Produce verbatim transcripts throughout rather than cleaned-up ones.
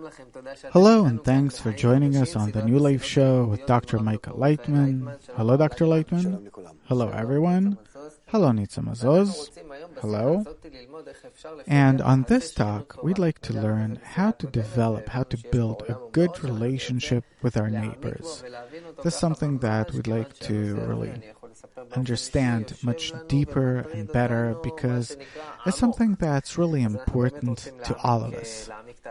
Hello, and thanks for joining us on the New Life Show with Doctor Micah Leitman. Hello, Doctor Leitman. Hello, everyone. Hello, Nitza Mazoz. Hello. And on this talk, we'd like to learn how to develop, how to build a good relationship with our neighbors. This is something that we'd like to really understand much deeper and better, because it's something that's really important to all of us.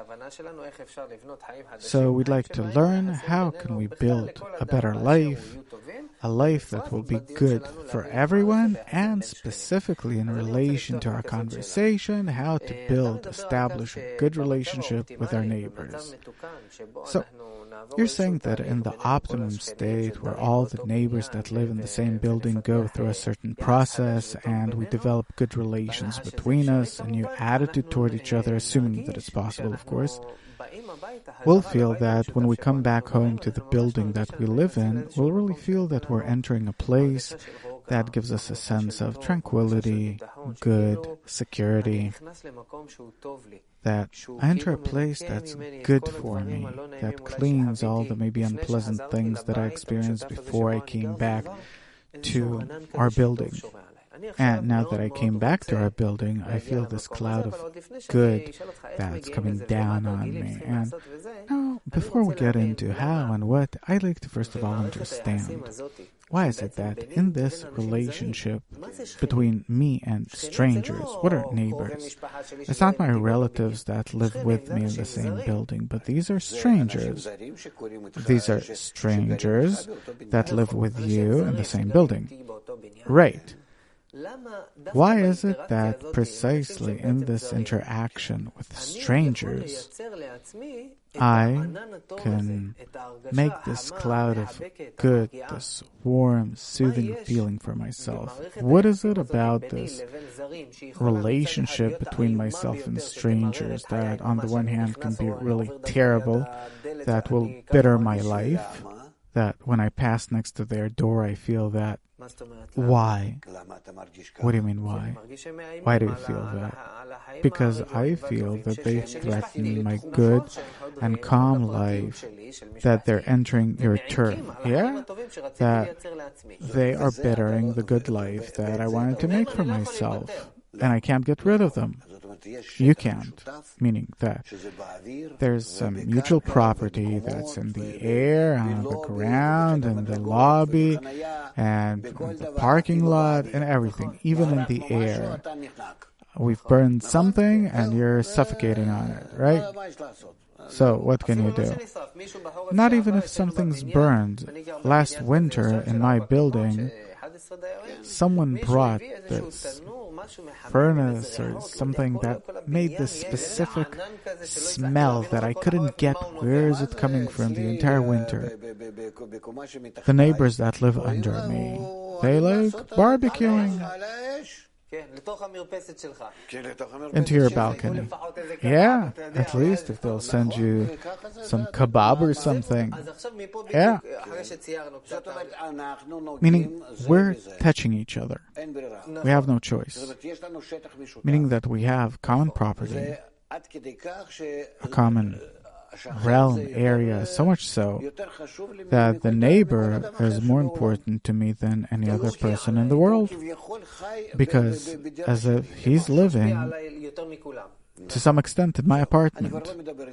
So we'd like to learn how can we build a better life, a life that will be good for everyone, and specifically in relation to our conversation, how to build, establish a good relationship with our neighbors. So you're saying that in the optimum state, where all the neighbors that live in the same building go through a certain process and we develop good relations between us, a new attitude toward each other, assuming that it's possible, of course, we'll feel that when we come back home to the building that we live in, we'll really feel that we're entering a place that gives us a sense of tranquility, good, security, that I enter a place that's good for me, that cleans all the maybe unpleasant things that I experienced before I came back to our building. And now that I came back to our building, I feel this cloud of good that's coming down on me. And now, before we get into how and what, I'd like to first of all understand, why is it that in this relationship between me and strangers, what are neighbors? It's not my relatives that live with me in the same building, but these are strangers. These are strangers that live with you in the same building. Right. Why is it that precisely in this interaction with strangers, I can make this cloud of good, this warm, soothing feeling for myself? What is it about this relationship between myself and strangers that on the one hand can be really terrible, that will bitter my life, that when I pass next to their door I feel that? Why? What do you mean why? Why do you feel that? Because I feel that they threaten my good and calm life, that they're entering your turf. Yeah? That they are bettering the good life that I wanted to make for myself, and I can't get rid of them. You can't, meaning that there's some mutual property that's in the air, on the ground, in the lobby, and the parking lot, and everything, even in the air. We've burned something, and you're suffocating on it, right? So what can you do? Not even if something's burned. Last winter in my building, someone brought this furnace or something that made this specific smell that I couldn't get. Where is it coming from the entire winter? The neighbors that live under me, they like barbecuing into your balcony. Yeah, at least if they'll send you some kebab or something. Yeah. Meaning we're touching each other. We have no choice. Meaning that we have common property, a common realm, area, so much so that the neighbor is more important to me than any other person in the world, because as if he's living to some extent in my apartment.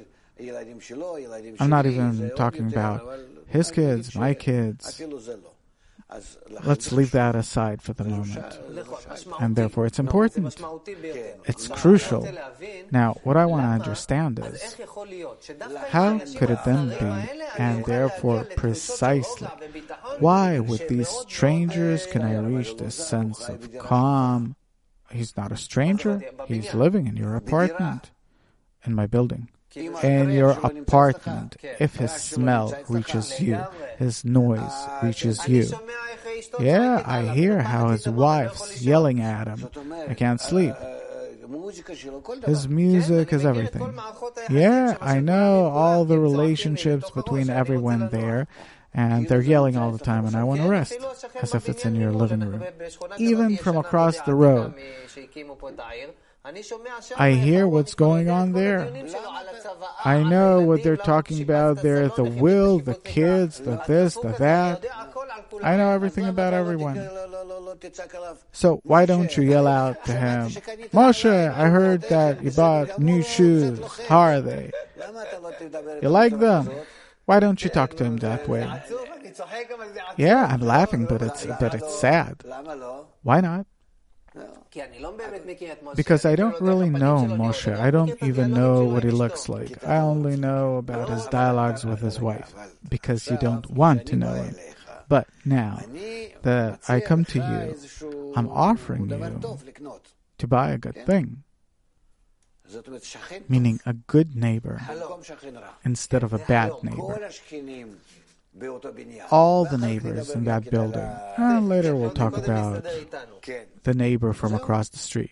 I'm not even talking about his kids, my kids. Let's leave that aside for the moment. And therefore it's important. It's crucial. Now, what I want to understand is, how could it then be, and therefore precisely, why with these strangers can I reach this sense of calm? He's not a stranger. He's living in your apartment, in my building. In your apartment, if his smell reaches you, his noise reaches you. Yeah, I hear how his wife's yelling at him. I can't sleep. His music is everything. Yeah, I know all the relationships between everyone there, and they're yelling all the time, and I want to rest, as if it's in your living room. Even from across the road. I hear what's going on there. I know what they're talking about there, the will, the kids, the this, the that. I know everything about everyone. So why don't you yell out to him, Moshe, I heard that you bought new shoes. How are they? You like them? Why don't you talk to him that way? Yeah, I'm laughing, but it's but it's sad. Why not? Because I don't really know Moshe. I don't even know what he looks like. I only know about his dialogues with his wife, because you don't want to know him. But now that I come to you, I'm offering you to buy a good thing, meaning a good neighbor instead of a bad neighbor. All the neighbors in that building. And later we'll talk about the neighbor from across the street.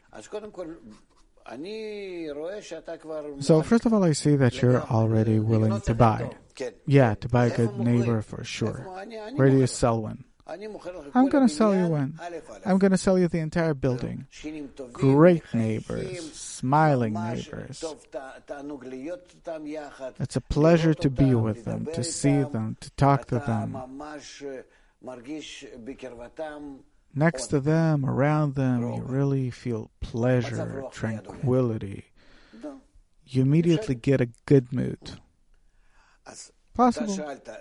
So first of all, I see that you're already willing to buy. Yeah, to buy a good neighbor for sure. Where do you sell one? I'm going to sell you one. I'm going to sell you the entire building. Great neighbors, smiling neighbors. It's a pleasure to be with them, to see them, to talk to them. Next to them, around them, you really feel pleasure, tranquility. You immediately get a good mood. Possible.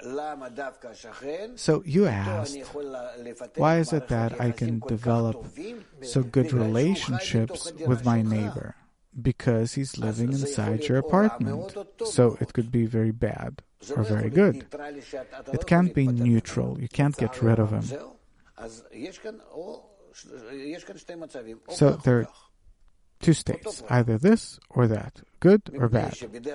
So you asked, why is it that I can develop so good relationships with my neighbor? Because he's living inside your apartment. So it could be very bad or very good. It can't be neutral. You can't get rid of him. So there are two states, either this or that, good or bad.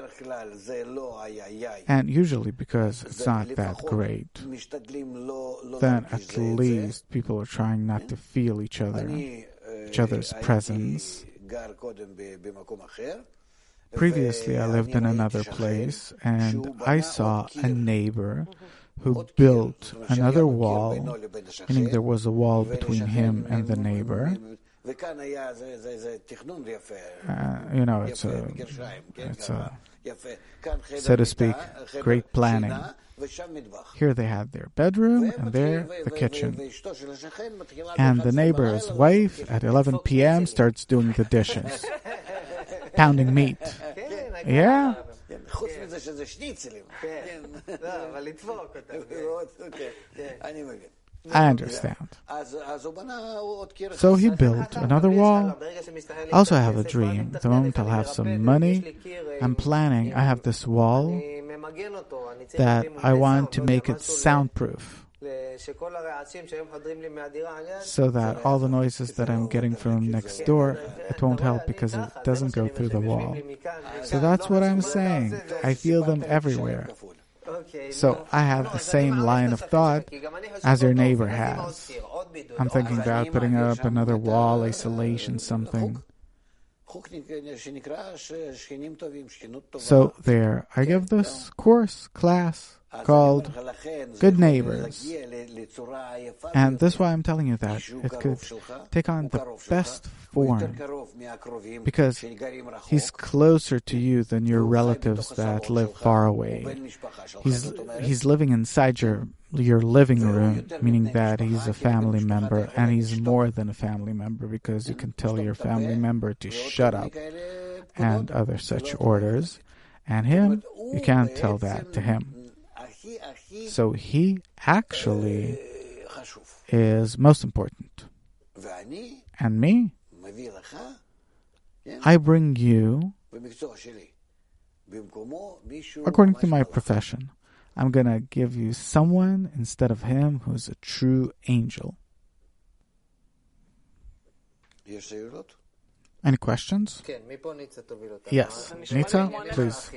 And usually because it's not that great, then at least people are trying not to feel each other, each other's presence. Previously, I lived in another place, and I saw a neighbor who built another wall, meaning there was a wall between him and the neighbor. Uh, you know, it's a, it's a, so to speak, great planning. Here they had their bedroom, and there the kitchen. And the neighbor's wife at eleven p.m. starts doing the dishes, pounding meat. Yeah. I understand. So he built another wall. Also, I have a dream. At the moment I'll have some money, I'm planning, I have this wall that I want to make it soundproof, so that all the noises that I'm getting from next door, it won't help because it doesn't go through the wall. So that's what I'm saying. I feel them everywhere. So I have the same line of thought as your neighbor has. I'm thinking about putting up another wall, isolation, something. So there, I give this course, class, called Good Neighbors. And this is why I'm telling you that it could take on the best form, because he's closer to you than your relatives that live far away. He's he's living inside your your living room, meaning that he's a family member, and he's more than a family member, because you can tell your family member to shut up and other such orders, and him, you can't tell that to him. So he actually is most important. And me, I bring you, according to my profession, I'm going to give you someone instead of him who's a true angel. Any questions? Yes. Nitza, please.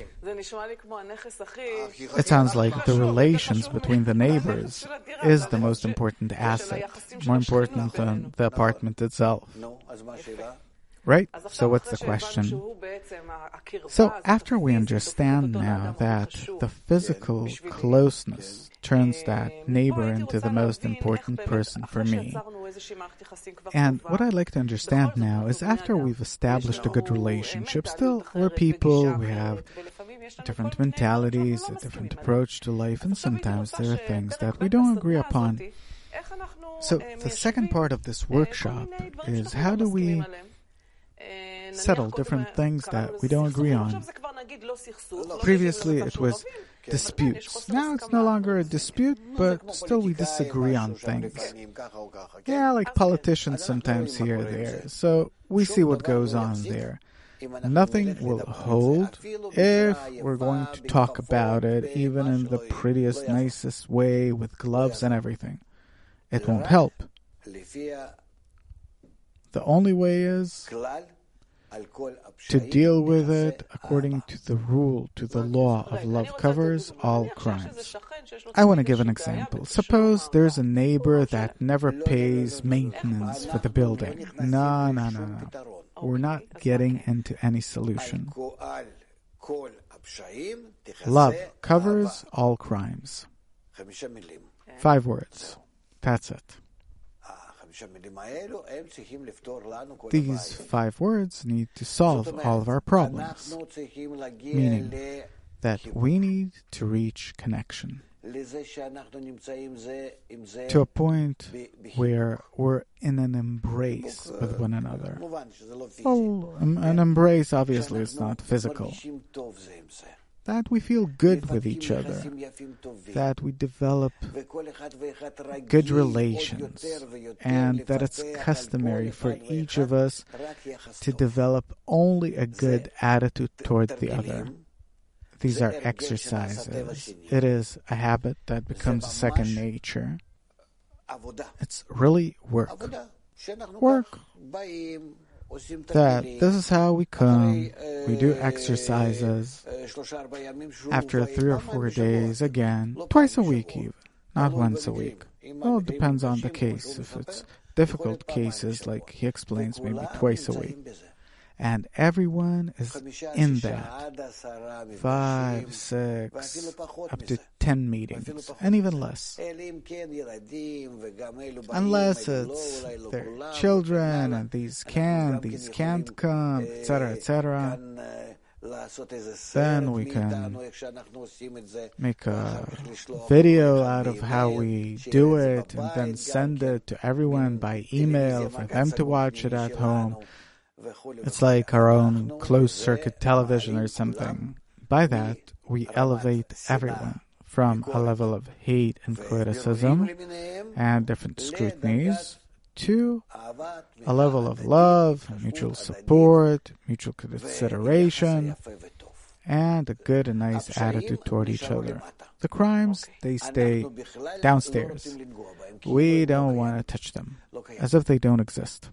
It sounds like the relations between the neighbors is the most important asset, more important than the apartment itself. Right? So what's the question? So after we understand now that the physical closeness turns that neighbor into the most important person for me, and what I'd like to understand now is after we've established a good relationship, still we're people, we have different mentalities, a different approach to life, and sometimes there are things that we don't agree upon. So the second part of this workshop is how do we settle different things that we don't agree on. Previously it was disputes. Now it's no longer a dispute, but still we disagree on things. Yeah, like politicians sometimes here or there. So we see what goes on there. Nothing will hold if we're going to talk about it, even in the prettiest, nicest way, with gloves and everything. It won't help. The only way is to deal with it according to the rule, to the law of love covers all crimes. I want to give an example. Suppose there's a neighbor that never pays maintenance for the building. No, no, no, no. We're not getting into any solution. Love covers all crimes. Five words. That's it. These five words need to solve all of our problems, meaning that we need to reach connection to a point where we're in an embrace with one another. Well, an embrace obviously is not physical. That we feel good with each other, that we develop good relations, and that it's customary for each of us to develop only a good attitude toward the other. These are exercises. It is a habit that becomes second nature. It's really work. Work. That this is how we come. We do exercises. After three or four days, again, twice a week even, not once a week. Well, it depends on the case. If it's difficult cases, like he explains, maybe twice a week. And everyone is in that. Five, six, up to ten meetings, and even less. Unless it's their children, and these can, these can't come, et cetera, et cetera. Then we can make a video out of how we do it, and then send it to everyone by email for them to watch it at home. It's like our own closed-circuit television or something. By that, we elevate everyone from a level of hate and criticism and different scrutinies to a level of love, mutual support, mutual consideration, and a good and nice attitude toward each other. The crimes, they stay downstairs. We don't want to touch them, as if they don't exist.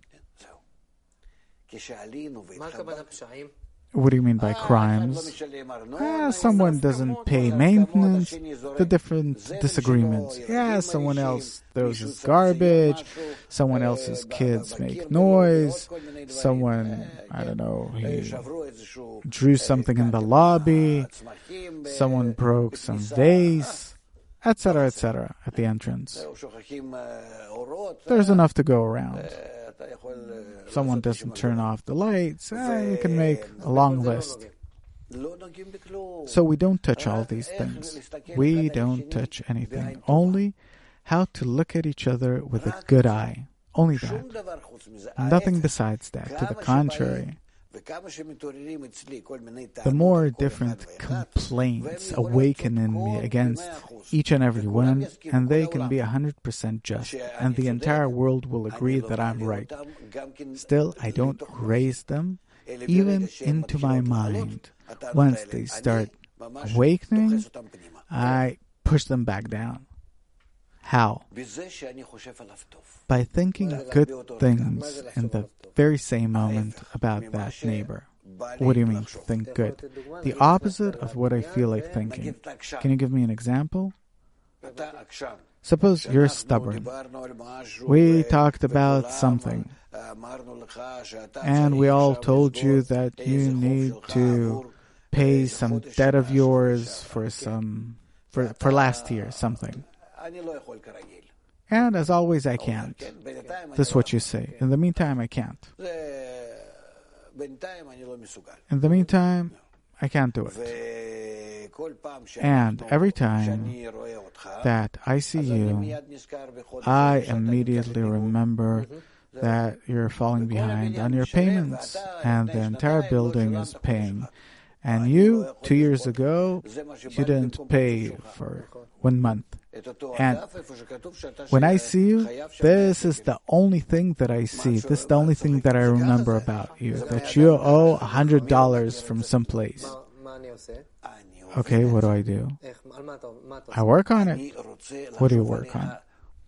What do you mean by crimes? Yeah, someone doesn't pay maintenance, the different disagreements. Yeah, someone else throws his garbage, someone else's kids make noise, someone, I don't know, he drew something in the lobby, someone broke some vase, et cetera, et cetera, at the entrance. There's enough to go around. Someone doesn't turn off the lights, eh, you can make a long list. So we don't touch all these things. We don't touch anything. Only how to look at each other with a good eye. Only that. Nothing besides that. To the contrary. The more different complaints awaken in me against each and every one, and they can be one hundred percent just, and the entire world will agree that I'm right. Still, I don't raise them even into my mind. Once they start awakening, I push them back down. How? By thinking good things in the very same moment about that neighbor. What do you mean, think good? The opposite of what I feel like thinking. Can you give me an example? Suppose you're stubborn. We talked about something, and we all told you that you need to pay some debt of yours for some for, for last year, something. And as always, I can't. This is what you say. In the meantime, I can't. In the meantime, I can't do it. And every time that I see you, I immediately remember that you're falling behind on your payments and the entire building is paying. And you, two years ago, you didn't pay for one month. And when I see you, this is the only thing that I see. This is the only thing that I remember about you, that you owe one hundred dollars from someplace. Okay, what do I do? I work on it. What do you work on?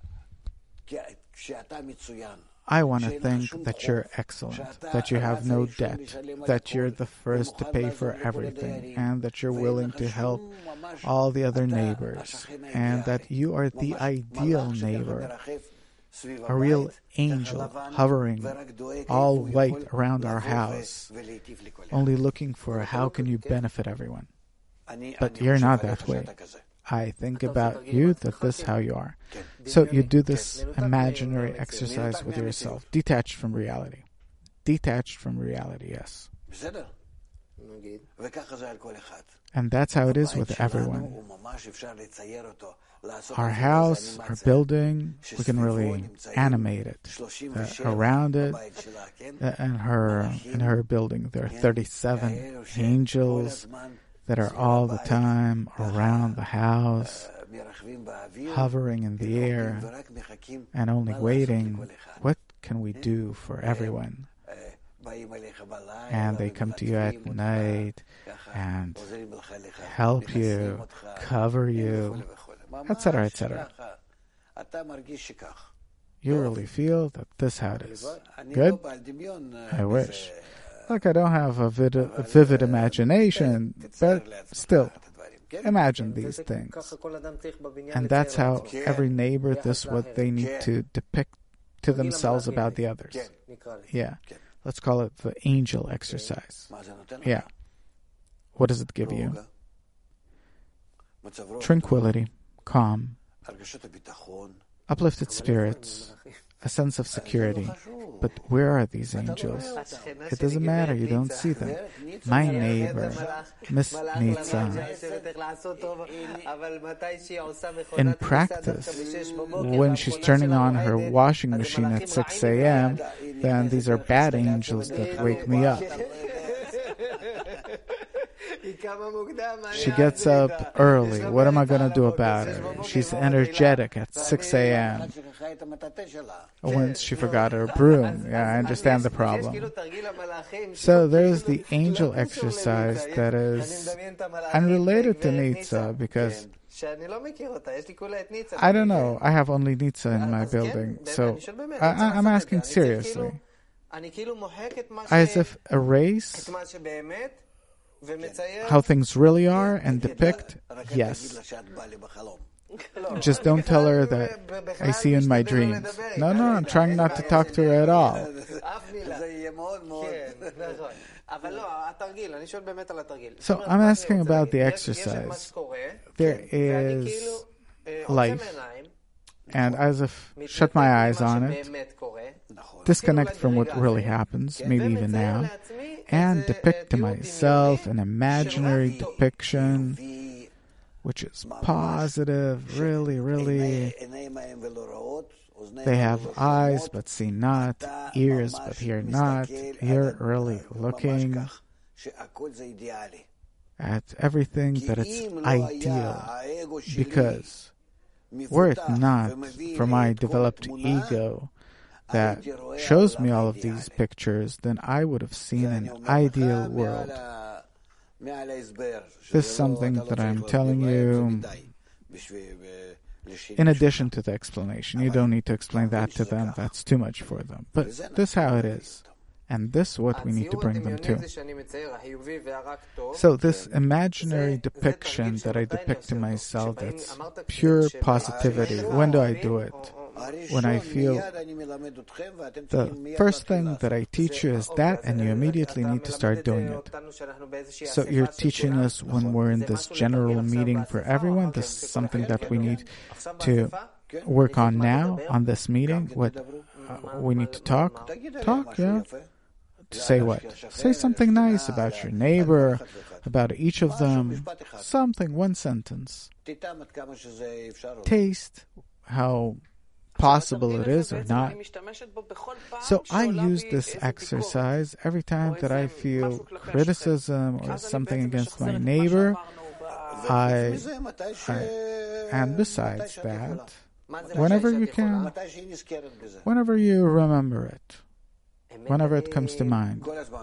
I want to think that you're excellent, that you have no debt, that you're the first to pay for everything, and that you're willing to help all the other neighbors, and that you are the ideal neighbor, a real angel hovering all white around our house, only looking for how can you benefit everyone. But you're not that way. I think about you that this is how you are. So you do this imaginary exercise with yourself, detached from reality. Detached from reality, yes. And that's how it is with everyone. Our house, our building, we can really animate it. Uh, around it, uh, in her, in her building, there are thirty-seven angels that are all the time around the house, hovering in the air, and only waiting, what can we do for everyone? And they come to you at night and help you, cover you, et cetera, et cetera. You really feel that this is how it is. Good? I wish. Look, I don't have a, vid- a vivid imagination, but still, imagine these things. And that's how every neighbor, this is what they need to depict to themselves about the others. Yeah. Let's call it the angel exercise. Yeah. What does it give you? Tranquility, calm, uplifted spirits, a sense of security. But where are these angels? It doesn't matter, you don't see them. My neighbor, Miss Nitza, in practice, when she's turning on her washing machine at six a.m., then these are bad angels that wake me up. She gets up early. What am I going to do about it? She's energetic at six a.m. Once she forgot her broom. Yeah, I understand the problem. So there's the angel exercise that is unrelated to Nitza because I don't know. I have only Nitza in my building. So I, I'm asking seriously. As if erase how things really are and depict, yes. Just don't tell her that I see you in my dreams. No, no, I'm trying not to talk to her at all. So I'm asking about the exercise. There is life, and as if shut my eyes on it, disconnect from what really happens, maybe even now, and depict to myself an imaginary depiction which is positive, really, really. They have eyes but see not, ears but hear not. You're really looking at everything that it's ideal, because were it not for my developed ego that shows me all of these pictures, then I would have seen an ideal world. This is something that I'm telling you in addition to the explanation. You don't need to explain that to them. That's too much for them. But this is how it is. And this is what we need to bring them to. So this imaginary depiction that I depict to myself, that's pure positivity. When do I do it? When I feel the first thing that I teach you is that, and you immediately need to start doing it. So you're teaching us when we're in this general meeting for everyone. This is something that we need to work on now on this meeting. What uh, we need to talk, talk, yeah. To say what? Say something nice about your neighbor, about each of them. Something, one sentence. Taste how possible it is or not. So I use this exercise every time that I feel criticism or something against my neighbor. I, I and besides that, whenever you can, whenever you remember it, whenever it comes to mind.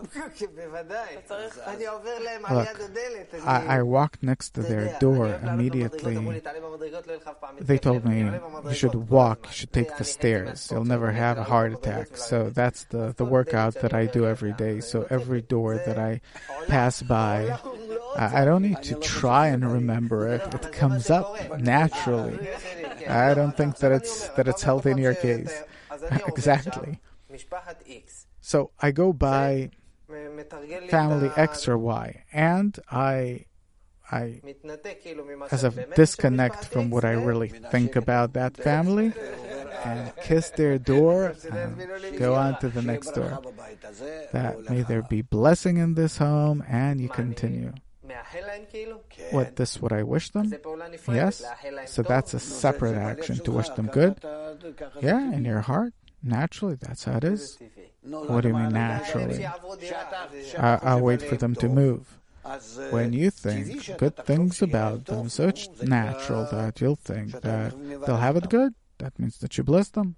Look, I, I walked next to their door immediately. They told me, you should walk, you should take the stairs. You'll never have a heart attack. So that's the, the workout that I do every day. So every door that I pass by, I, I don't need to try and remember it. It comes up naturally. I don't think that it's that it's healthy in your case. Exactly. So I go by family X or Y, and I, I, as a disconnect from what I really think about that family, and kiss their door and go on to the next door. That may there be blessing in this home, and you continue. What, this what I wish them? Yes. So that's a separate action to wish them good. Yeah, in your heart. Naturally, that's how it is. What do you mean naturally? I, I'll wait for them to move. When you think good things about them, so it's natural that you'll think that they'll have it good. That means that you bless them.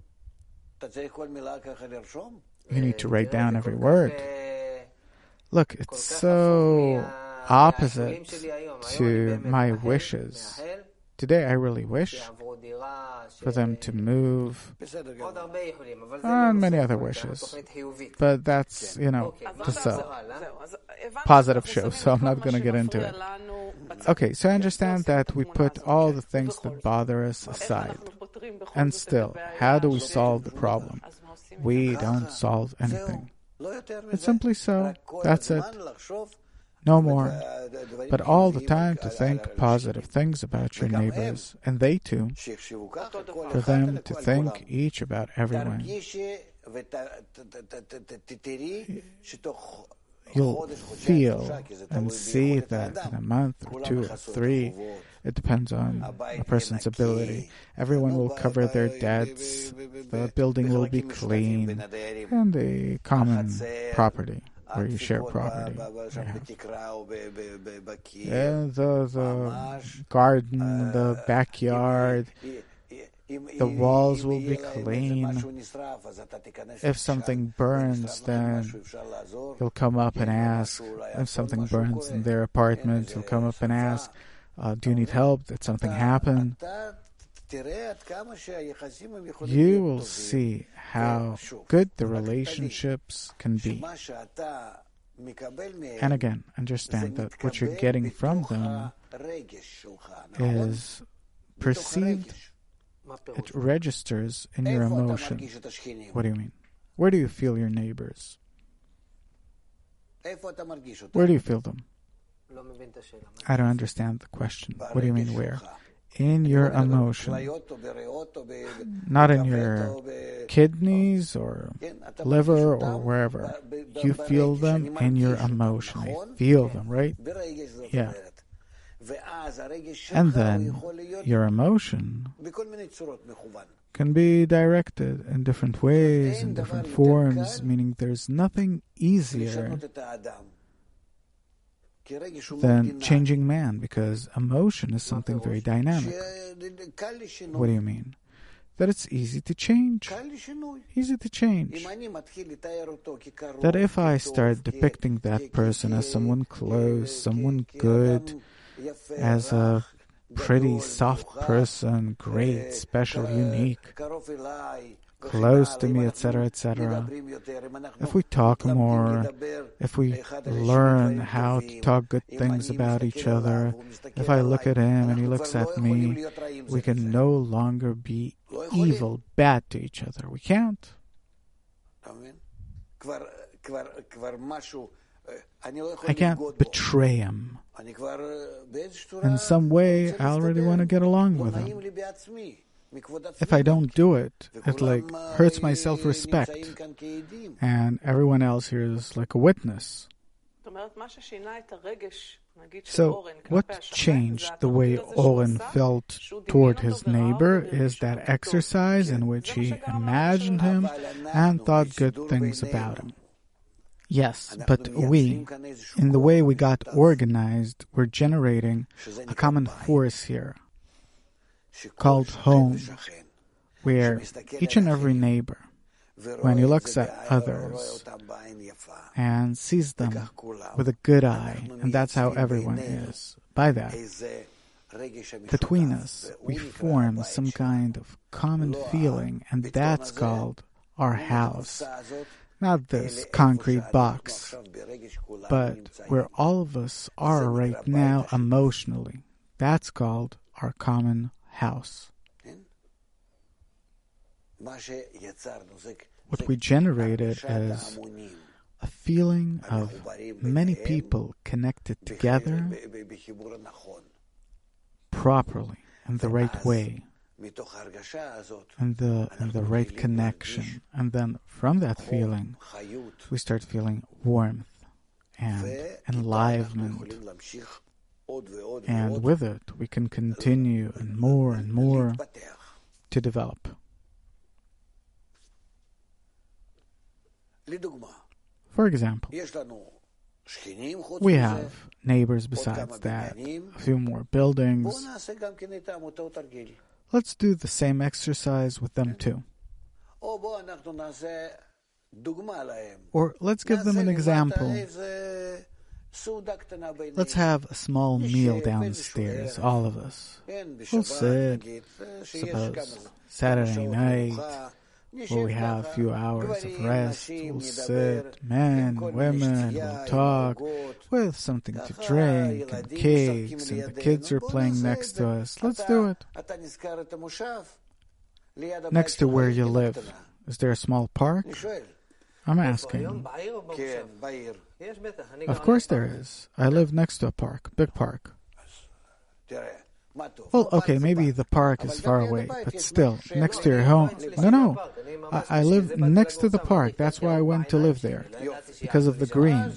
You need to write down every word. Look, it's so opposite to my wishes. Today I really wish for them to move, and many other wishes. But that's, you know, just a positive show, so I'm not going to get into it. Okay, so I understand that we put all the things that bother us aside. And still, how do we solve the problem? We don't solve anything. It's simply so. That's it. No more. But all the time to think positive things about your neighbors, and they too, for them to think each about everyone. You'll feel and see that in a month or two or three, it depends on a person's ability. Everyone will cover their debts, the building will be clean, and the common property where you share property. Yeah. Yeah, the, the garden, the backyard, the walls will be clean. If something burns, then you'll come up and ask. If something burns in their apartment, you'll come up and ask, uh, do you need help? Did something happen? You will see how good the relationships can be. And again, understand that what you're getting from them is perceived. It registers in your emotion. What do you mean? Where do you feel your neighbors? Where do you feel them? I don't understand the question. What do you mean where? In your emotion. Not in your kidneys or liver or wherever. You feel them in your emotion. I feel them, right? Yeah. And then your emotion can be directed in different ways, in different forms, meaning there's nothing easier than changing man, because emotion is something very dynamic. What do you mean? That it's easy to change. Easy to change. That if I start depicting that person as someone close, someone good, as a pretty soft person, great, special, unique, close to me, et cetera, et cetera. If we talk more, if we learn how to talk good things about each other, if I look at him and he looks at me, we can no longer be evil, bad to each other. We can't. I can't betray him. In some way, I already want to get along with him. If I don't do it, it like hurts my self-respect. And everyone else here is like a witness. So, what changed the way Oren felt toward his neighbor is that exercise in which he imagined him and thought good things about him. Yes, but we, in the way we got organized, we're generating a common force here called home, where each and every neighbor, when he looks at others and sees them with a good eye, and that's how everyone is, by that, between us, we form some kind of common feeling, and that's called our house. Not this concrete box, but where all of us are right now emotionally. That's called our common house. What we generated is a feeling of many people connected together properly, in the right way, and the, and the right connection. And then from that feeling, we start feeling warmth and enlivenment. And with it, we can continue and more and more to develop. For example, we have neighbors besides that, a few more buildings. Let's do the same exercise with them too. Or let's give them an example. Let's have a small meal downstairs, all of us. We'll sit, suppose Saturday night, where we have a few hours of rest. We'll sit, men, women, we'll talk, with something to drink and cakes, and the kids are playing next to us. Let's do it. Next to where you live, is there a small park? I'm asking. Of course there is. I live next to a park, big park. Well, okay, maybe the park is far away, but still, next to your home. No, no. I, I live next to the park. That's why I went to live there, because of the green.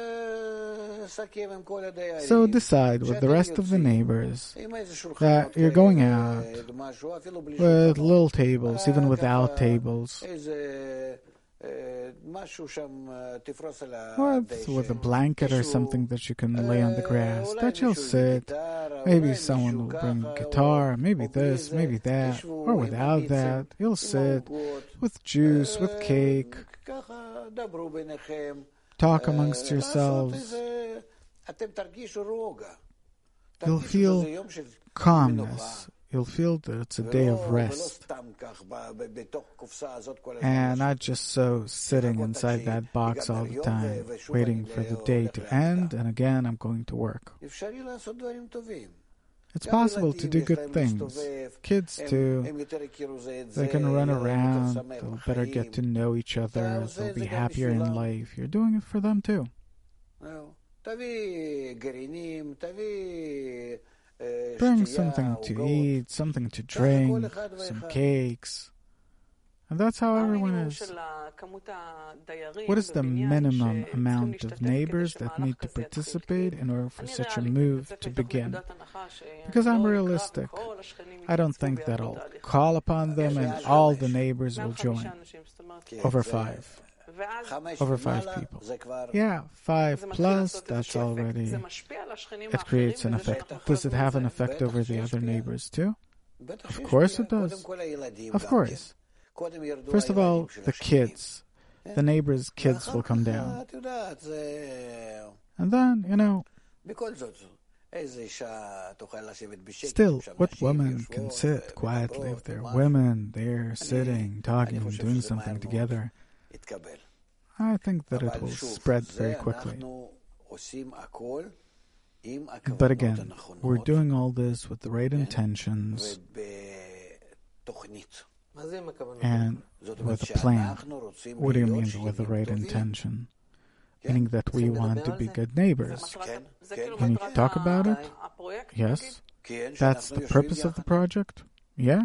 So decide with the rest of the neighbors that you're going out with little tables, even without tables. With, with a blanket or something that you can lay on the grass, that you'll sit. Maybe someone will bring a guitar, maybe this, maybe that, or without that. You'll sit with juice, with cake, talk amongst yourselves. You'll feel calmness. You'll feel that it's a day of rest, and not just so sitting inside that box all the time, waiting for the day to end, and again I'm going to work. It's possible to do good things. Kids too, they can run around, they'll better get to know each other, they'll be happier in life. You're doing it for them too. Bring something to eat, something to drink, some cakes. And that's how everyone is. What is the minimum amount of neighbors that need to participate in order for such a move to begin? Because I'm realistic. I don't think that I'll call upon them and all the neighbors will join. Over five. Over five people. Yeah, five plus, that's already, it creates an effect. Does it have an effect over the other neighbors too? Of course it does. Of course. First of all, the kids. The neighbors' kids will come down. And then, you know, Still, what woman can sit quietly if they're women, they're sitting, talking, and doing something together? I think that it will spread very quickly. But again, we're doing all this with the right intentions and with a plan. What do you mean with the right intention? Meaning that we want to be good neighbors. Can you talk about it? Yes. That's the purpose of the project? Yeah.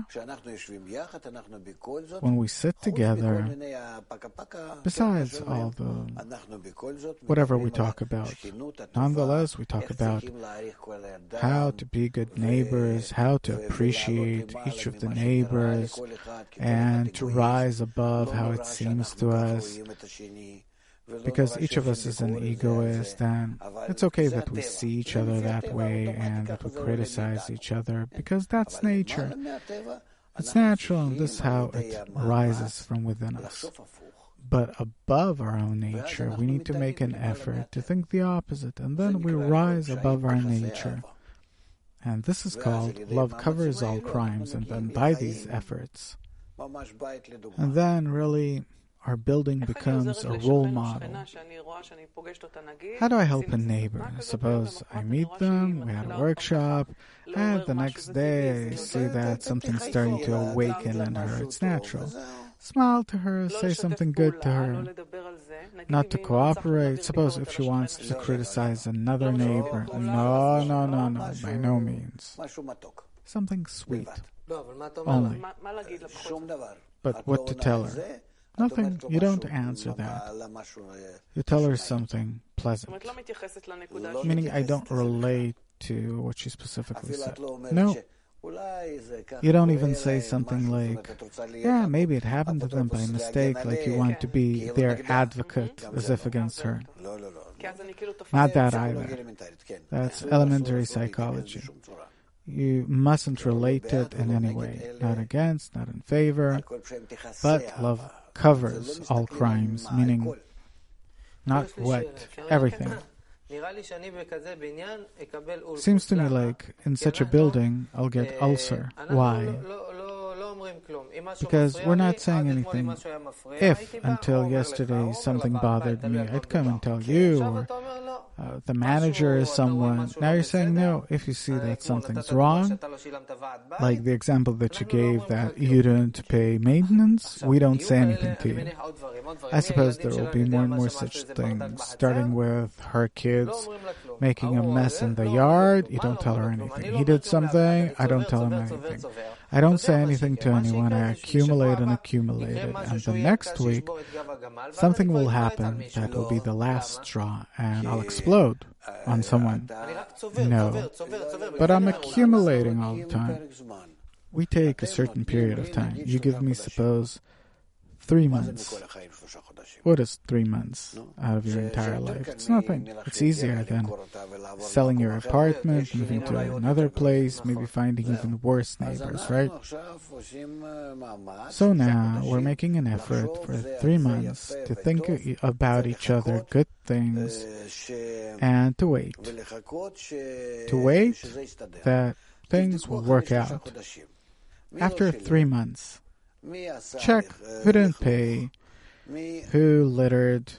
When we sit together, besides all the whatever we talk about, nonetheless, we talk about how to be good neighbors, how to appreciate each of the neighbors, and to rise above how it seems to us. Because each of us is an egoist, and it's okay that we see each other that way and that we criticize each other, because that's nature. It's natural, and this is how it rises from within us. But above our own nature, we need to make an effort to think the opposite, and then we rise above our nature. And this is called love covers all crimes, and then by these efforts, and then really our building becomes a role model. How do I help a neighbor? Suppose I meet them, we had a workshop, and the next day I see that something's starting to awaken in her. It's natural. Smile to her, say something good to her. Not to cooperate. Suppose if she wants to criticize another neighbor. No, no, no, no, by no means. Something sweet. Only. But what to tell her? Nothing. You don't answer that. You tell her something pleasant. Meaning I don't relate to what she specifically said. No. You don't even say something like, yeah, maybe it happened to them by mistake, like you want to be their advocate as if against her. Not that either. That's elementary psychology. You mustn't relate it in any way. Not against, not in favor. But love covers all crimes, meaning not what, everything. Seems to me like in such a building I'll get ulcer. Why? Because we're not saying anything. If until yesterday something bothered me, I'd come and tell you, or uh, the manager is someone. Now you're saying no. If you see that something's wrong, like the example that you gave that you didn't pay maintenance, we don't say anything to you. I suppose there will be more and more such things, starting with her kids making a mess in the yard. You don't tell her anything. He did something, I don't tell him anything. I don't say anything to anyone. I accumulate and accumulate it. And the next week, something will happen that will be the last straw, and I'll explode on someone. No. But I'm accumulating all the time. We take a certain period of time. You give me, suppose, three months. What is three months out of your entire life? It's nothing. It's easier than selling your apartment, moving to another place, maybe finding even worse neighbors, right? So now we're making an effort for three months to think about each other, good things, and to wait. To wait that things will work out. After three months, check who didn't pay, who littered,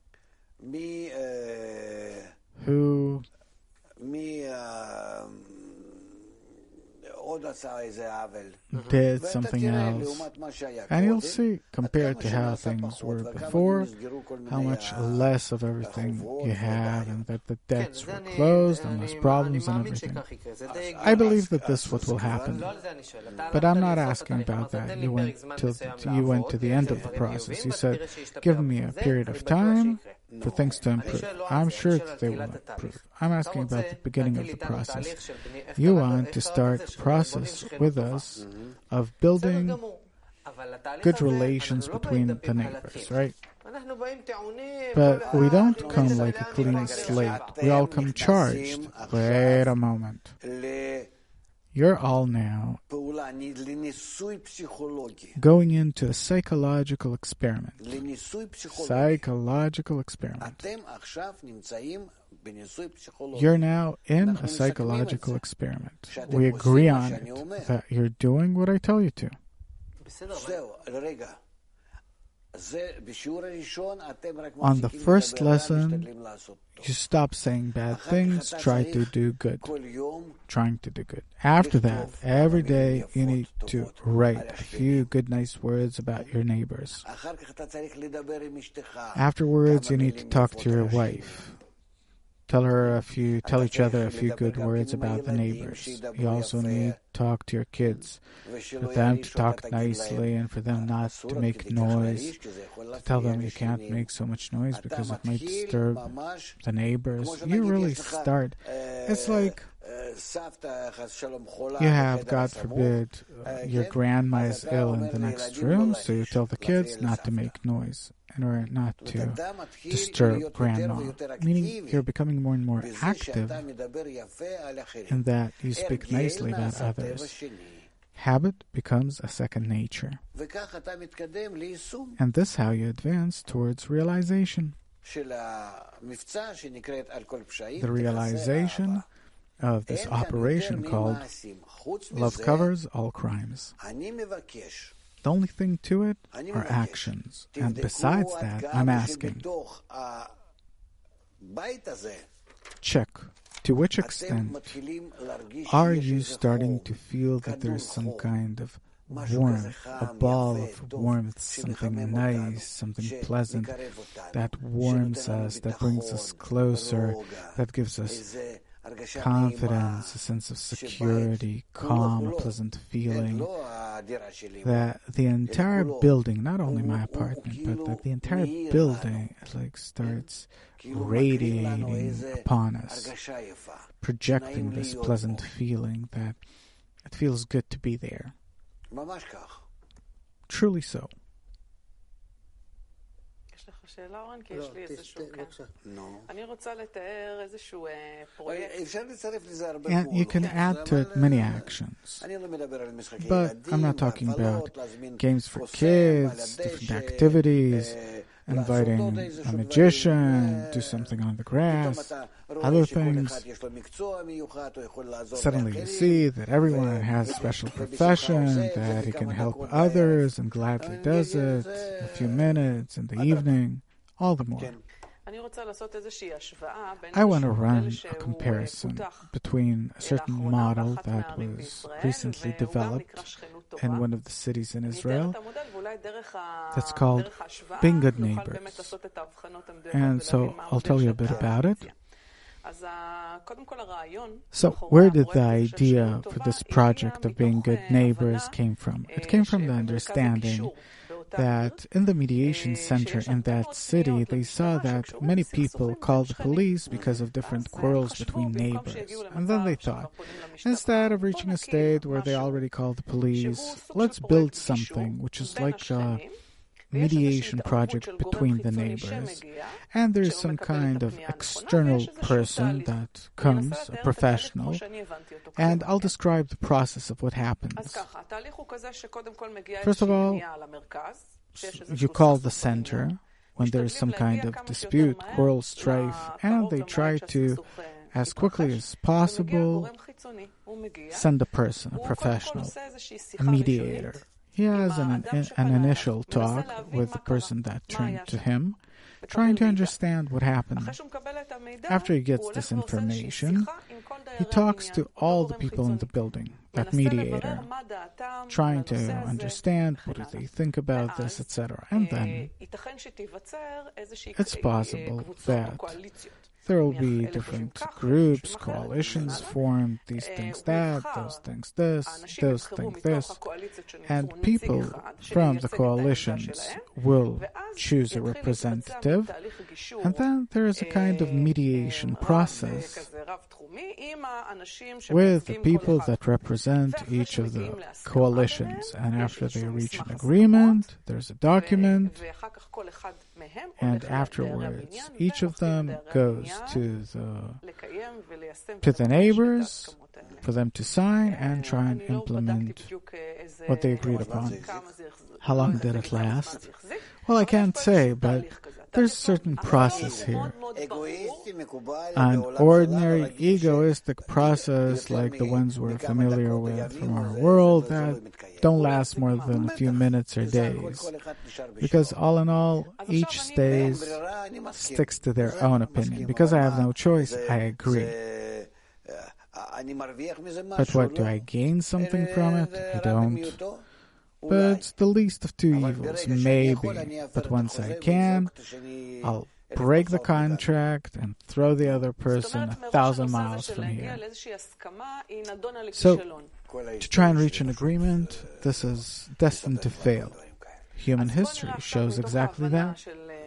who did something else, and you'll see, compared to how things were before, how much less of everything you have, and that the debts were closed and less problems and everything. I believe that this is what will happen, but I'm not asking about that. You went to you went to the end of the process. You said, give me a period of time for things to improve. I'm sure that they will improve. I'm asking about the beginning of the process. You want to start the process with us of building good relations between the neighbors, right? But we don't come like a clean slate. We all come charged. Wait a moment. You're all now going into a psychological experiment. Psychological experiment. You're now in a psychological experiment. We agree on it, that you're doing what I tell you to. On the first lesson, you stop saying bad things, try to do good. Trying to do good. After that, every day you need to write a few good, nice words about your neighbors. Afterwards, you need to talk to your wife. Tell her a few, tell each other a few good words about the neighbors. You also need to talk to your kids, for them to talk nicely and for them not to make noise. To tell them you can't make so much noise because it might disturb the neighbors. You really start. It's like you have, God forbid, uh, your grandma is ill in the next room, so you tell the kids not to make noise in order not to disturb grandma. Meaning you're becoming more and more active in that you speak nicely about others. Habit becomes a second nature. And this is how you advance towards realization. The realization of this operation called Love Covers All Crimes. The only thing to it are actions. And besides that, I'm asking, check to which extent are you starting to feel that there's some kind of warmth, a ball of warmth, something nice, something pleasant that warms us, that brings us closer, that gives us confidence, a sense of security, calm, a pleasant feeling, that the entire building, not only my apartment, but that the entire building like starts radiating upon us, projecting this pleasant feeling that it feels good to be there. Truly so. And you can add to it many actions. But I'm not talking about games for kids, different activities, inviting a magician, do something on the grass, other things. Suddenly you see that everyone has a special profession, that he can help others and gladly does it, a few minutes in the evening, all the more. I want to run a comparison between a certain model that was recently developed in one of the cities in Israel that's called Being Good Neighbors. And so I'll tell you a bit about it. So where did the idea for this project of Being Good Neighbors came from? It came from the understanding that in the mediation center in that city, they saw that many people called the police because of different quarrels between neighbors. And then they thought, instead of reaching a state where they already called the police, let's build something which is like a mediation project between the neighbors. And there's some kind of external person that comes, a professional, and I'll describe the process of what happens. First of all, you call the center when there's some kind of dispute, quarrel, strife, and they try to, as quickly as possible, send a person, a professional, a mediator. He has an, an, an initial talk with the person that turned to him, trying to understand what happened. After he gets this information, he talks to all the people in the building, that mediator, trying to understand what do they think about this, et cetera. And then it's possible that there will be different groups, coalitions formed, these things that, those things this, those things this, and people from the coalitions will choose a representative, and then there is a kind of mediation process with the people that represent each of the coalitions. And after they reach an agreement, there's a document, and afterwards, each of them goes to the to the neighbors for them to sign and try and implement what they agreed upon. How long did it last? Well, I can't say, but there's a certain process here. An ordinary egoistic process like the ones we're familiar with from our world that don't last more than a few minutes or days. Because all in all, each stays, sticks to their own opinion. Because I have no choice, I agree. But what, do I gain something from it? I don't. But it's the least of two evils, maybe. But once I can, I'll break the contract and throw the other person a thousand miles from here. So, to try and reach an agreement, this is destined to fail. Human history shows exactly that.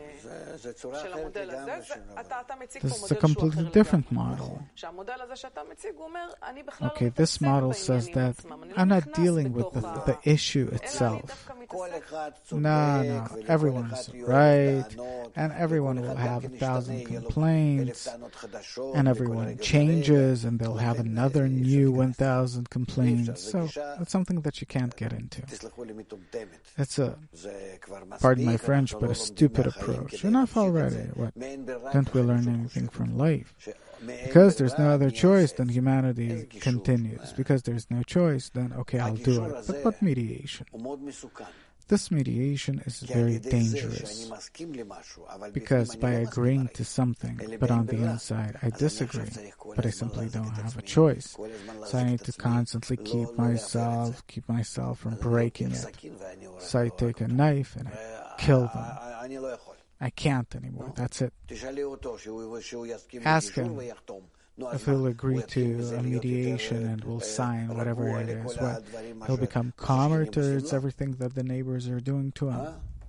This is a completely different model. Okay, this model says that I'm not dealing with the, the issue itself. No, no, everyone is right, and everyone will have a thousand complaints, and everyone changes, and they'll have another new one thousand complaints. So it's something that you can't get into. It's a, pardon my French, but a stupid approach. Enough already. What? Don't we learn anything from life? Because there's no other choice, then humanity continues. Because there's no choice, then okay, I'll do it. But what mediation? This mediation is very dangerous. Because by agreeing to something, but on the inside I disagree, but I simply don't have a choice. So I need to constantly keep myself, keep myself from breaking it. So I take a knife and I kill them. I can't anymore. That's it. Ask him if he'll agree to a mediation and will sign whatever it is. What? He'll become calmer towards everything that the neighbors are doing to him.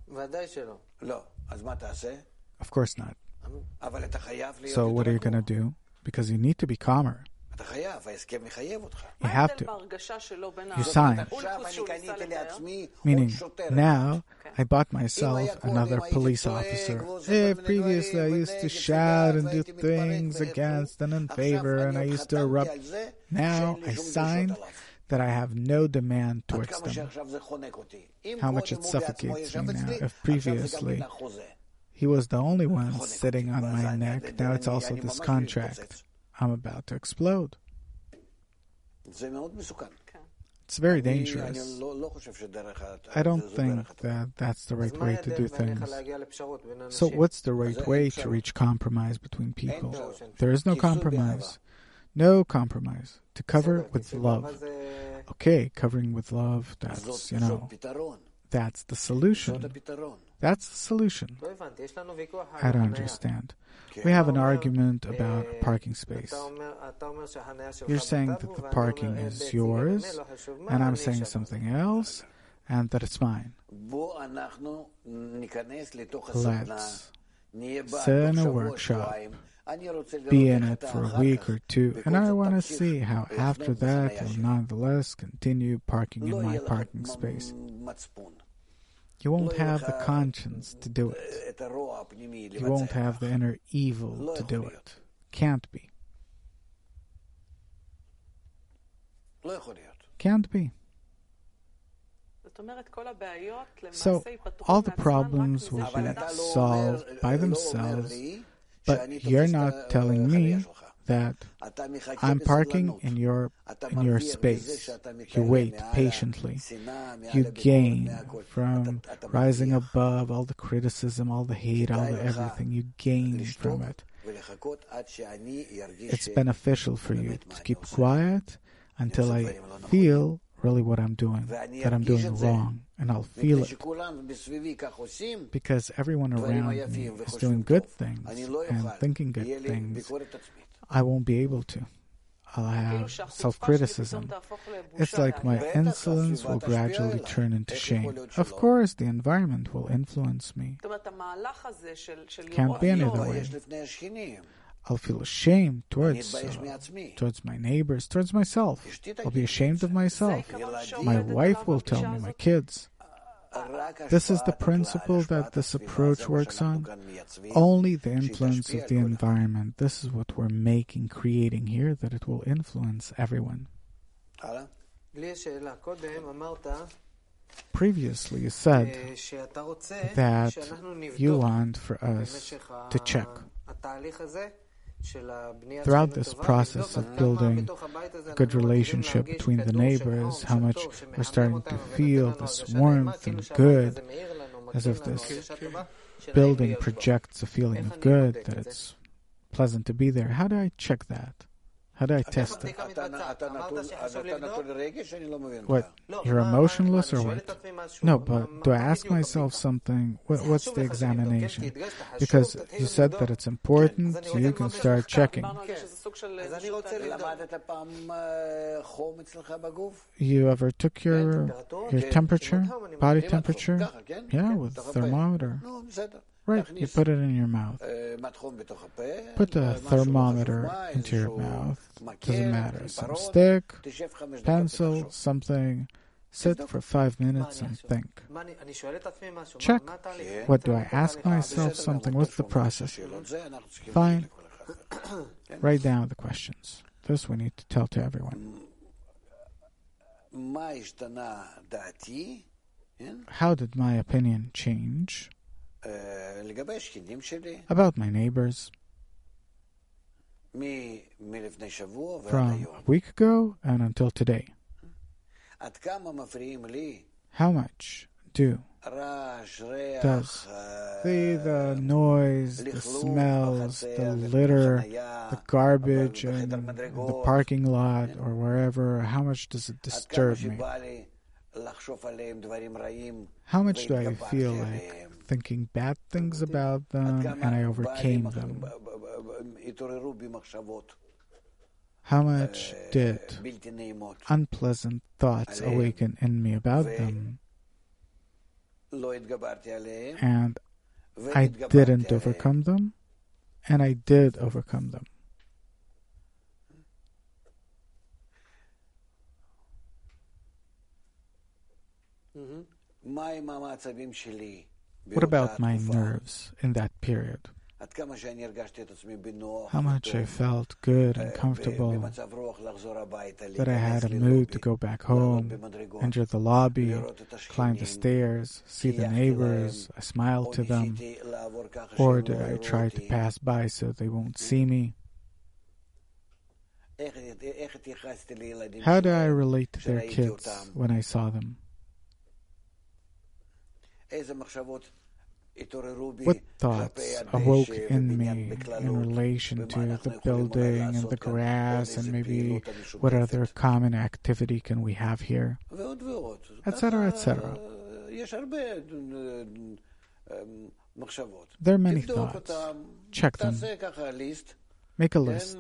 Of course not. So what are you going to do? Because you need to be calmer. You have to. You sign. Meaning, now I bought myself another police officer. If previously I used to shout and do things against and in favor, and I used to erupt, now I sign that I have no demand towards them. How much it suffocates me now. If previously he was the only one sitting on my neck, now it's also this contract. I'm about to explode. It's very dangerous. I don't think that that's the right way to do things. So what's the right way to reach compromise between people? There is no compromise. No compromise. To cover with love. Okay, covering with love, that's, you know, that's the solution. That's the solution. I don't understand. We have an argument about a parking space. You're saying that the parking is yours, and I'm saying something else, and that it's mine. Let's sit in a workshop, be in it for a week or two, and I want to see how after that I'll nonetheless continue parking in my parking space. You won't have the conscience to do it. You won't have the inner evil to do it. Can't be. Can't be. So, all the problems will be solved by themselves, but you're not telling me that I'm parking in your in your space. You wait patiently. You gain from rising above all the criticism, all the hate, all the everything. You gain from it. It's beneficial for you to keep quiet until I feel really what I'm doing, that I'm doing wrong, and I'll feel it. Because everyone around me is doing good things and thinking good things. I won't be able to. I'll have self-criticism. It's like my insolence will gradually turn into shame. Of course, the environment will influence me. Can't be any other way. I'll feel ashamed towards uh, towards my neighbors, towards myself. I'll be ashamed of myself. My wife will tell me, my kids. This is the principle that this approach works on. Only the influence of the environment. This is what we're making, creating here, that it will influence everyone. Previously, you said that you want for us to check throughout this process of building a good relationship between the neighbors, how much we're starting to feel this warmth and good, as if this building projects a feeling of good, that it's pleasant to be there. How do I check that? How do I test it? What? You're emotionless or what? No, but do I ask myself something? What, what's the examination? Because you said that it's important, so you can start checking. You ever took your your temperature, body temperature? Yeah, with a thermometer. Right, you put it in your mouth. Put the thermometer into your mouth. Doesn't matter. Some stick, pencil, something. Sit for five minutes and think. Check. What do I ask myself? Something. What's the process? Fine. Write down the questions. This we need to tell to everyone. How did my opinion change about my neighbors from a week ago and until today? How much do does the, the noise, the smells, the litter, the garbage in the parking lot or wherever, how much does it disturb me? How much do I feel like thinking bad things about them and I overcame them? How much did unpleasant thoughts awaken in me about them and I didn't overcome them, and I did overcome them? What about my nerves in that period? How much I felt good and comfortable, that I had a mood to go back home, enter the lobby, climb the stairs, see the neighbors, I smiled to them, or did I try to pass by so they won't see me? How do I relate to their kids when I saw them? What thoughts awoke in me in relation to the building and the grass, and maybe what other common activity can we have here, et cetera, et cetera. There are many thoughts. Check them. Make a list.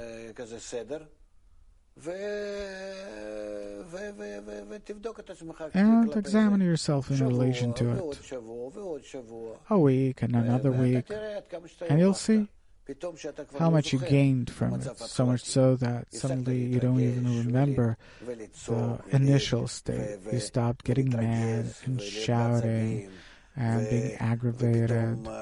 And examine yourself in relation to it. A week and another week, and you'll see how much you gained from it, so much so that suddenly you don't even remember the initial state. You stopped getting mad and shouting and being aggravated,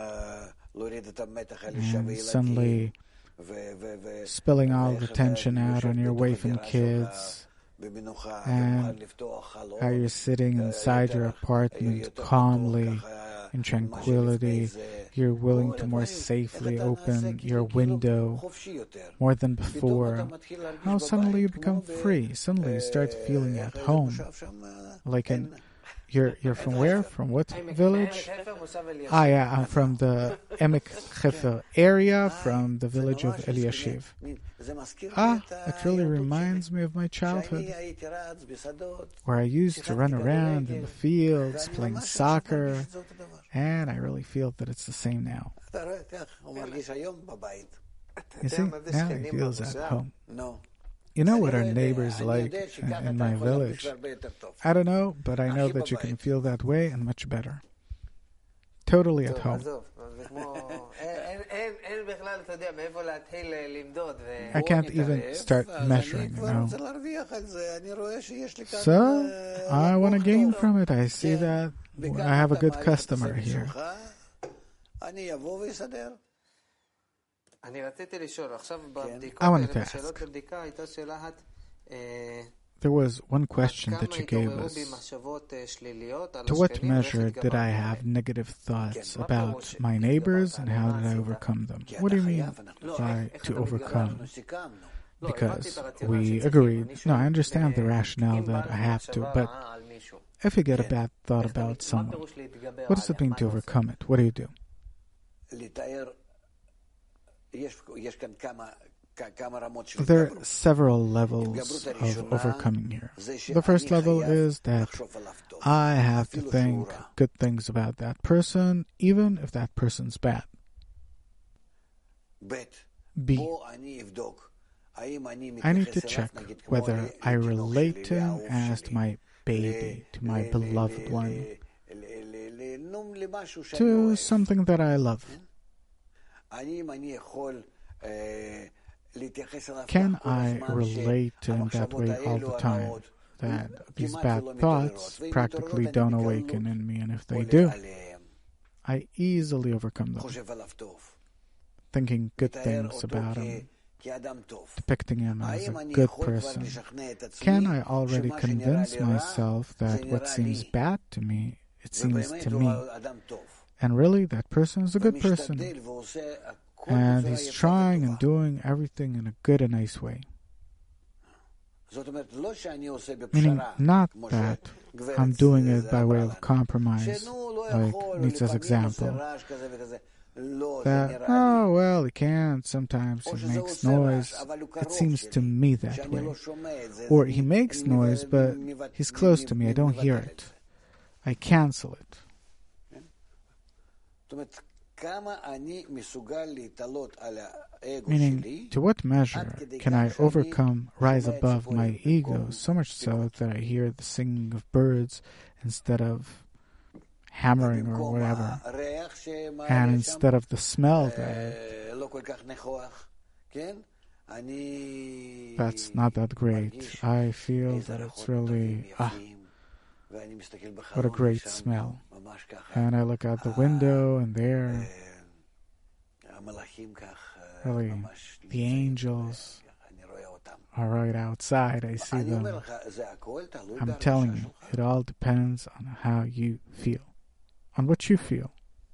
and suddenly spilling all the tension out on your wife and kids, and how you're sitting inside your apartment calmly, in tranquility. You're willing to more safely open your window more than before. How suddenly you become free. Suddenly you start feeling at home. Like in You're you're from where? From what village? Ah, yeah, I'm from the Emek Hefer area, from the village of Eliashiv. Ah, it really reminds me of my childhood, where I used to run around in the fields playing soccer, and I really feel that it's the same now. You see, now he feels at home. You know what our neighbors like in, in my village? I don't know, but I know that you can feel that way and much better. Totally at home. I can't even start measuring, you know. So, I want to gain from it. I see that I have a good customer here. I wanted to ask. There was one question that you gave us. To what measure did I have negative thoughts about my neighbors and how did I overcome them? What do you mean by to overcome? Because we agreed. No, I understand the rationale that I have to, but if you get a bad thought about someone, what does it mean to overcome it? What do you do? There are several levels of overcoming here. The first level is that I have to think good things about that person, even if that person's bad. B. I need to check whether I relate to him as to my baby, to my beloved one, to something that I love. Can I relate to him that way all the time? That these bad thoughts practically don't awaken in me, and if they do, I easily overcome them. Thinking good things about him, depicting him as a good person. Can I already convince myself that what seems bad to me, it seems to me, and really that person is a good person, and he's trying and doing everything in a good and nice way? Meaning not that I'm doing it by way of compromise, like Nietzsche's example. That, oh, well, he can't. Sometimes he makes noise. It seems to me that way. Or he makes noise, but he's close to me. I don't hear it. I cancel it. Meaning, to what measure can I overcome, rise above my ego, so much so that I hear the singing of birds instead of hammering or whatever, and instead of the smell that that's not that great. I feel that it's really, ah, what a great smell. And I look out the window and there, really, the angels are right outside. I see them. I'm telling you, it all depends on how you feel, on what you feel.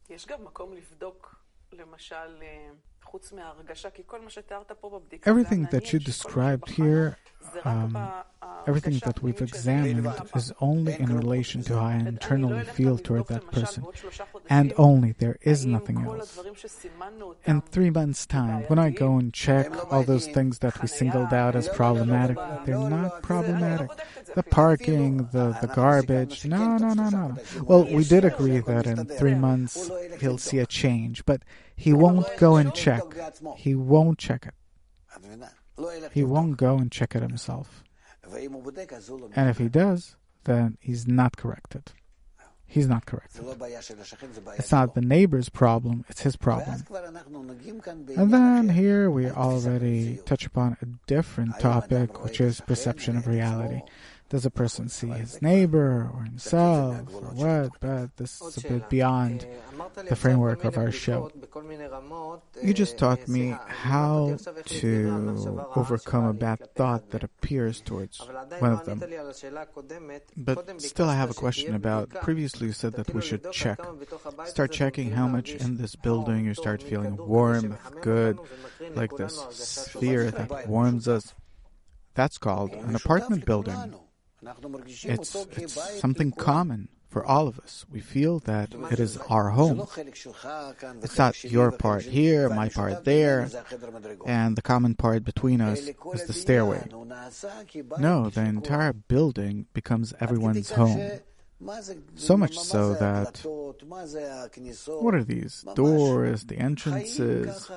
Everything that you described here, um, everything that we've examined is only in relation to how I internally feel toward that person. And only, there is nothing else. In three months' time, when I go and check all those things that we singled out as problematic, they're not problematic. The parking, the, the garbage, no, no, no, no. Well, we did agree that in three months he'll see a change, but he won't go and check. He won't check it. He won't go and check it himself. And if he does, then he's not corrected. He's not corrected. It's not the neighbor's problem, it's his problem. And then here we already touch upon a different topic, which is perception of reality. Does a person see his neighbor or himself or what? But this is a bit beyond the framework of our show. You just taught me how to overcome a bad thought that appears towards one of them. But still I have a question about, previously you said that we should check. Start checking how much in this building you start feeling warm, good, like this sphere that warms us. That's called an apartment building. It's, it's something common for all of us. We feel that it is our home. It's not your part here, my part there, and the common part between us is the stairway. No, the entire building becomes everyone's home. So much so that, what are these? Doors, the entrances.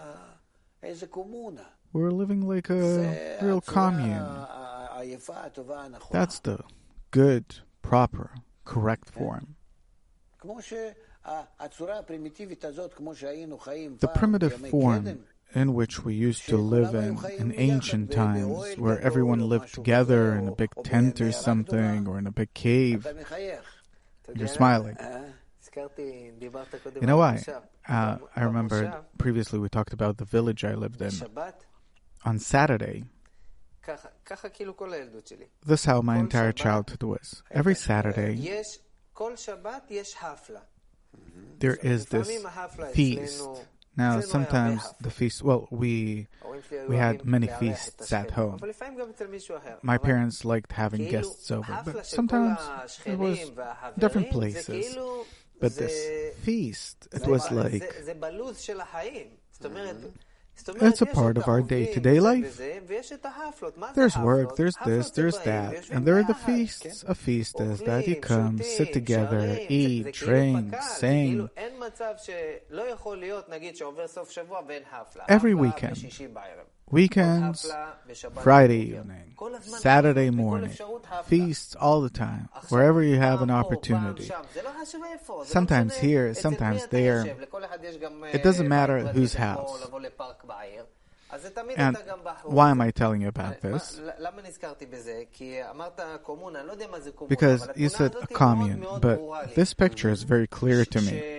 We're living like a real commune. That's the good, proper, correct form. The primitive form in which we used to live in in ancient times, where everyone lived together in a big tent or something, or in a big cave. You're smiling. You know why? Uh, I remember previously we talked about the village I lived in. On Saturday, this is how my entire childhood was. Every Saturday, there is this feast. Now, sometimes the feast, well, we we had many feasts at home. My parents liked having guests over, but sometimes it was different places. But this feast, it was like, it's a part of our day-to-day life. There's work, there's this, there's that, and there are the feasts. A feast is that you come, sit together, eat, drink, sing. Every weekend. Weekends, Friday evening, Saturday morning, feasts all the time, wherever you have an opportunity. Sometimes here, sometimes there. It doesn't matter whose house. And why am I telling you about this? Because you said a commune, but this picture is very clear to me.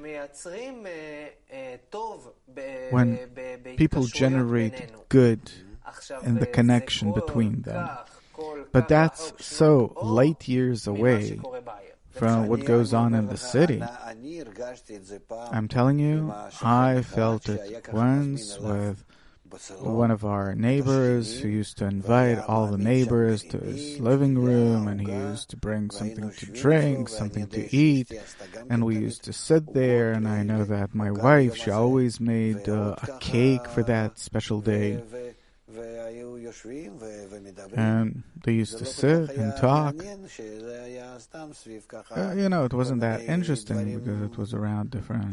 When people generate good in the connection between them. But that's so light years away from what goes on in the city. I'm telling you, I felt it once with one of our neighbors who used to invite all the neighbors to his living room, and he used to bring something to drink, something to eat, and we used to sit there. And I know that my wife, she always made uh, a cake for that special day, and they used to sit and talk. Uh, you know, it wasn't that interesting because it was around different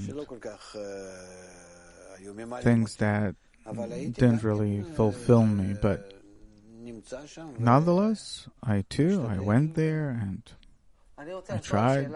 things that didn't really fulfill me, but nonetheless, I too, I went there and I tried.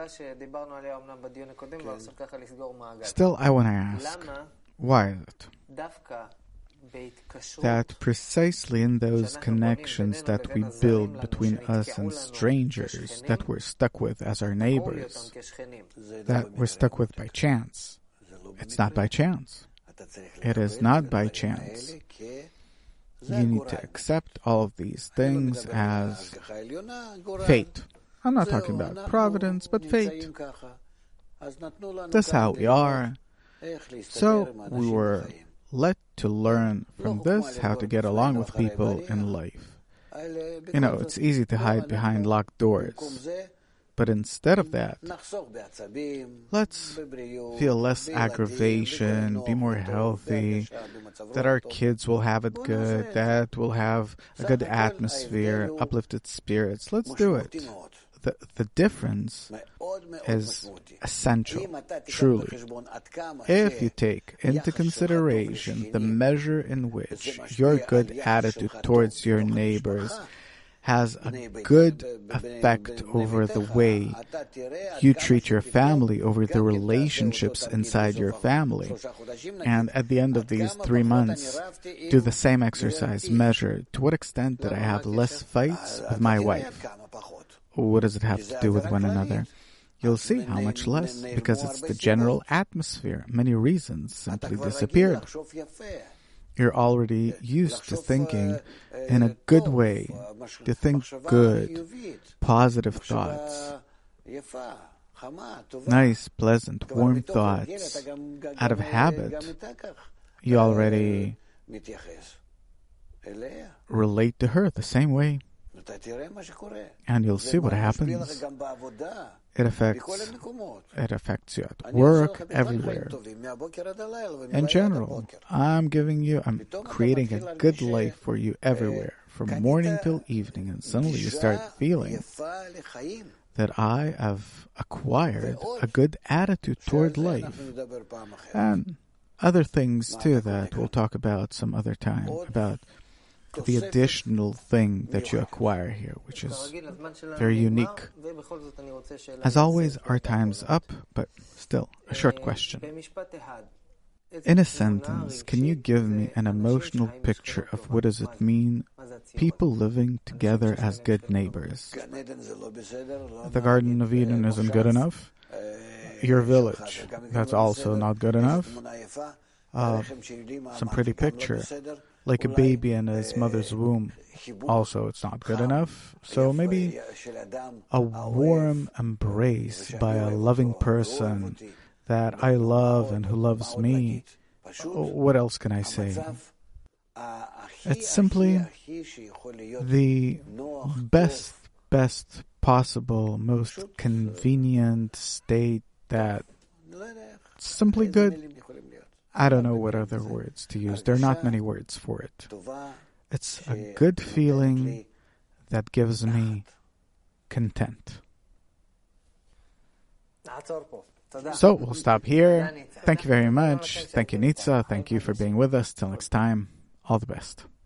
Still, I want to ask, why is it that precisely in those connections that we build between us and strangers that we're stuck with as our neighbors, that we're stuck with by chance? It's not by chance. It is not by chance. You need to accept all of these things as fate. I'm not talking about providence, but fate. That's how we are. So we were led to learn from this how to get along with people in life. You know, it's easy to hide behind locked doors. But instead of that, let's feel less aggravation, be more healthy, that our kids will have it good, that we'll have a good atmosphere, uplifted spirits. Let's do it. The, the difference is essential, truly. If you take into consideration the measure in which your good attitude towards your neighbors has a good effect over the way you treat your family, over the relationships inside your family. And at the end of these three months, do the same exercise. Measure to what extent did I have less fights with my wife? What does it have to do with one another? You'll see how much less, because it's the general atmosphere. Many reasons simply disappeared. You're already used to thinking in a good way, to think good, positive thoughts, nice, pleasant, warm thoughts. Out of habit, you already relate to her the same way. And you'll see what happens. It affects, it affects you at work, everywhere. In general, I'm giving you, I'm creating a good life for you everywhere, from morning till evening, and suddenly you start feeling that I have acquired a good attitude toward life. And other things too that we'll talk about some other time, about the additional thing that you acquire here, which is very unique. As always, our time's up, but still, a short question. In a sentence, can you give me an emotional picture of what does it mean, people living together as good neighbors? The Garden of Eden isn't good enough. Your village, that's also not good enough. Uh, some pretty picture, like a baby in his mother's womb. Also, it's not good enough. So maybe a warm embrace by a loving person that I love and who loves me. What else can I say? It's simply the best, best possible, most convenient state that simply good. I don't know what other words to use. There are not many words for it. It's a good feeling that gives me content. So we'll stop here. Thank you very much. Thank you, Nitza. Thank you for being with us. Till next time, all the best.